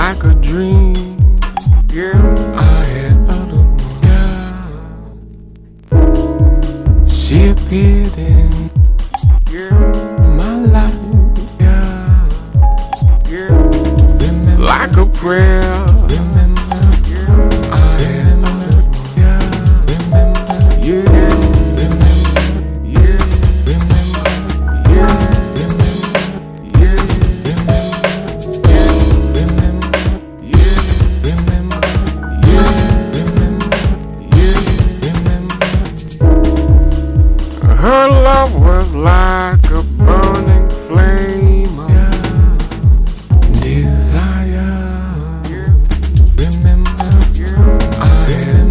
like a dream. Yeah, I had other one. She appeared in my life. Like a prayer. I had other Her love was like a burning flame of desire. Remember, I had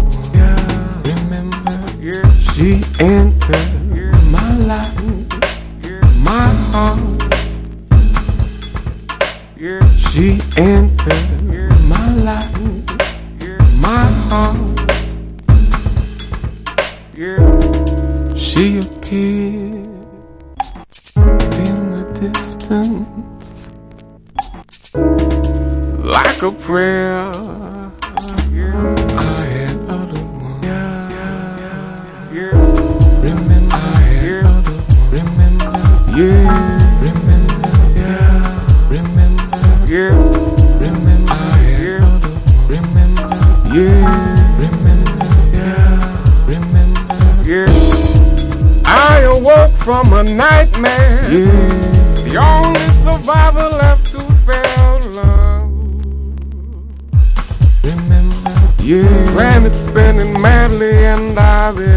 she entered my life, my heart. She entered my life, my heart. She appeared in the distance like a prayer. I had other one. Remember, I had other one. Remember, remember, remember, remember, I had other one. Remember, remember, I awoke from a nightmare. The only survivor left who felt love. Remember, planet spinning madly and I